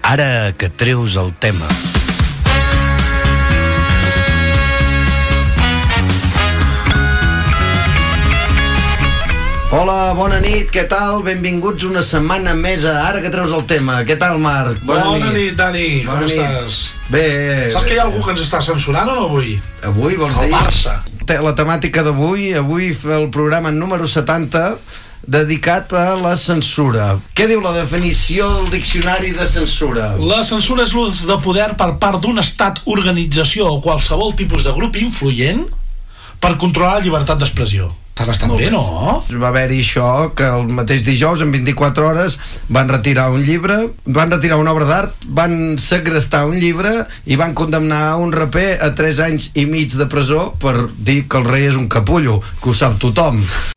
Ara que treus el tema. Hola, bona nit, què tal? Benvinguts una setmana més a Ara que treus el tema. Què tal, Marc? Bona nit, Dani, com estàs? Bé. Saps que hi ha algú que ens està censurant o no avui? Avui, vols dir? El Barça. La temàtica d'avui, el programa número 70, dedicat a la censura. Què diu la definició del diccionari de censura? La censura és l'ús de poder per part d'un estat, organització o qualsevol tipus de grup influent per controlar la llibertat d'expressió. Està bastant bé, no? Va haver-hi això, que el mateix dijous, en 24 hores, van retirar un llibre, van retirar una obra d'art, van segrestar un llibre i van condemnar un raper a 3 anys i mig de presó per dir que el rei és un capullo, que ho sap tothom.